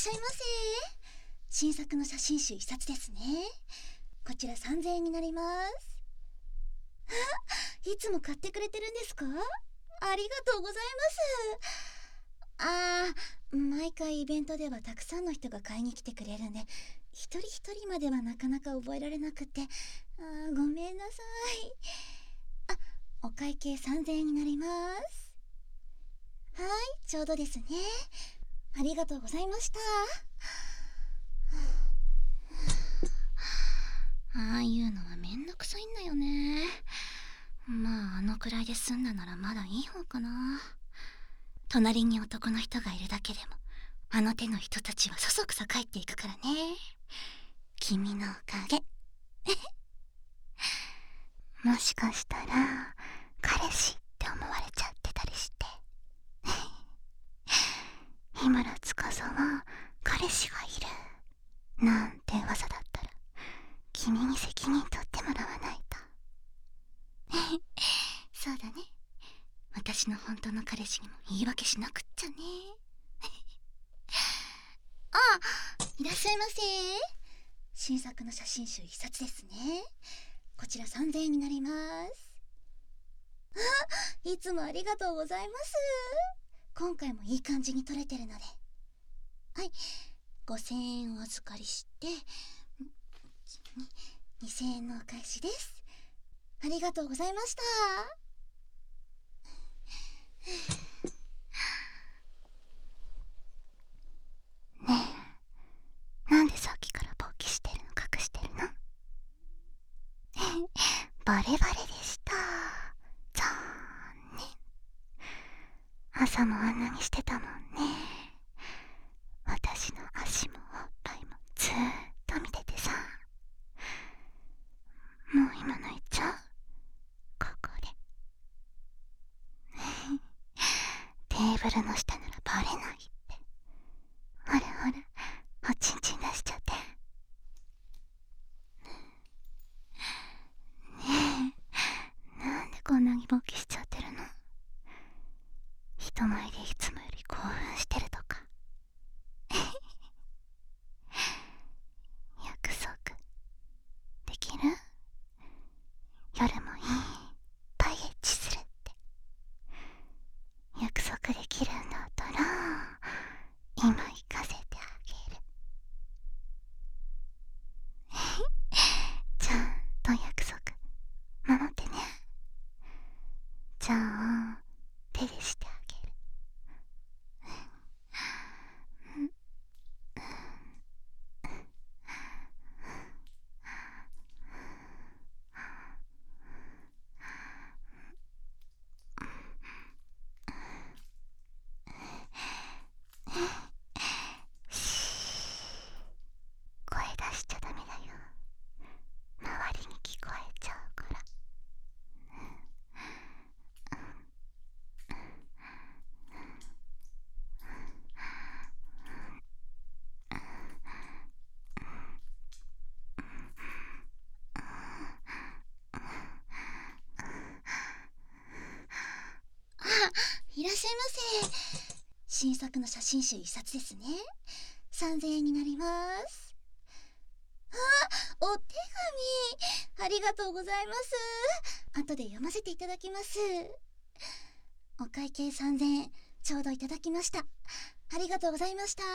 しゃいませ。新作の写真集一冊ですね。こちら3000円になります。いつも買ってくれてるんですか？ありがとうございます。毎回イベントではたくさんの人が買いに来てくれるんで、一人一人まではなかなか覚えられなくて、ごめんなさい。お会計3000円になります。はい、ちょうどですね。ありがとうございました。ああいうのはめんどくさいんだよね。まああのくらいで済んだならまだいい方かな。隣に男の人がいるだけでもあの手の人たちはそそくさ帰っていくからね。君のおかげ。もしかしたら彼氏って思われちゃってたりして日村司は彼氏がいるなんて噂だったら君に責任取ってもらわないと。そうだね。私の本当の彼氏にも言い訳しなくっちゃね。いらっしゃいませ。新作の写真集一冊ですね。こちら3000円になります。いつもありがとうございます。今回もいい感じに撮れてるので。はい、5000円お預かりして2000円のお返しです。ありがとうございました。ねえ、なんでさっきから勃起してるの隠してるの？バレバレでした。残念。朝もあんなにしてたもんね。私の足もおっぱいもずーっと見ててさ。もう今の言っちゃう？ここでテーブルの下ならバレないって。ほらほら、おちんちん出しちゃって。ねえ、なんでこんなに勃起しちゃってるの？人前でいつもより興奮してるとか。約束できる？夜もいっぱいエッチするって約束できるんだったら今行かせてあげる。ちゃんと約束守ってね。じゃあ手でしてあげる。声出しちゃダメだよ。周りに聞こえちゃうから。いらっしゃいませ。新作の写真集一冊ですね。3000円になります。お手紙ありがとうございます。後で読ませていただきます。お会計3000円ちょうどいただきました。ありがとうございました。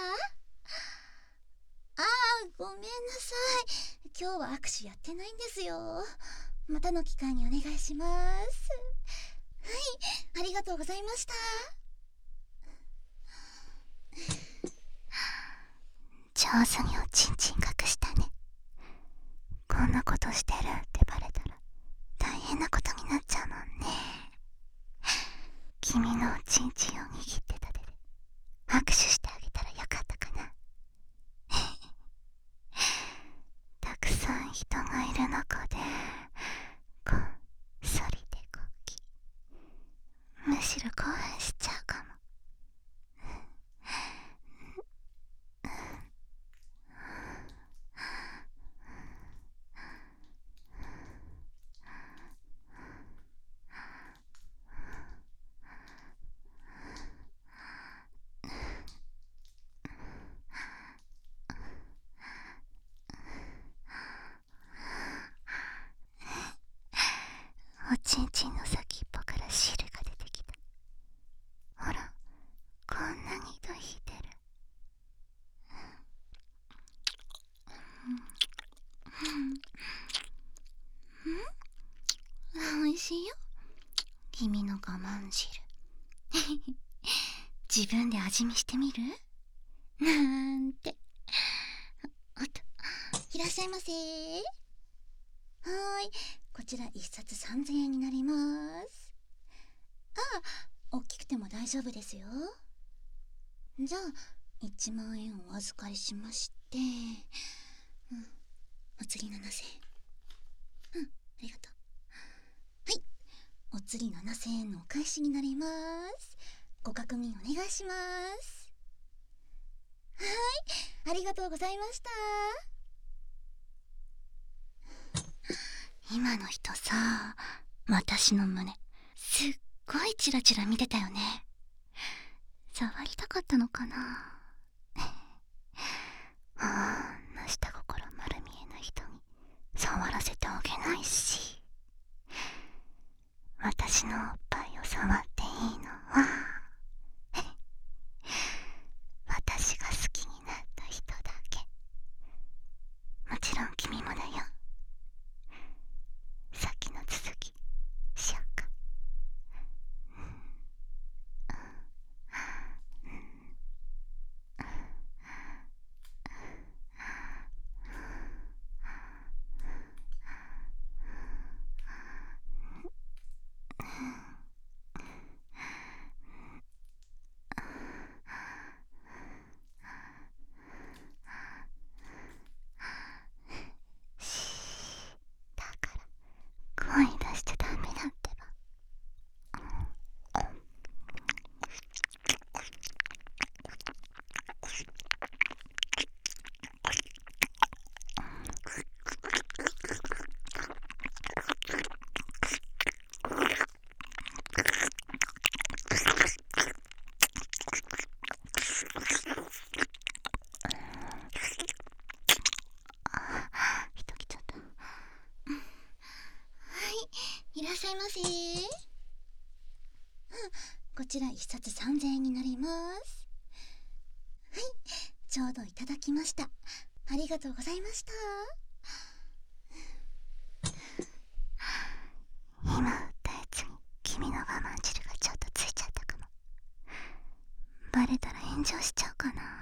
ごめんなさい。今日は握手やってないんですよ。またの機会にお願いします。はい、ありがとうございました。上手におちんちん隠したね。こんなことしてるってバレたら大変なことになっちゃうもんね。君のおちんちんを握ってた手で握手してあげたらよかったかな。たくさん人がいる中でこっそりでこき、むしろ興奮しちゃうかも。 君の我慢汁自分で味見してみるなんて。おっと、いらっしゃいませ。はーい、こちら1冊3000円になります。大きくても大丈夫ですよ。じゃあ1万円お預かりしまして、お釣り7000円。ありがとう。はい、お釣り7000円のお返しになります。ご確認お願いします。はい、ありがとうございました。今の人さ、私の胸すっごいチラチラ見てたよね。触りたかったのかな。あんな下心丸見えな人に触らせてあげないし、私のおっぱいを触っていいのは私が好きになった人だけ。もちろん君もだよ。さっきの続きしようか。だから声出しちゃダメだってば。人来ちゃった。はい、いらっしゃいませ。こちら1冊3000円になります。はい、ちょうどいただきました。ありがとうございました。今打ったやつに君の我慢汁がちょっとついちゃったかも。バレたら炎上しちゃうかな。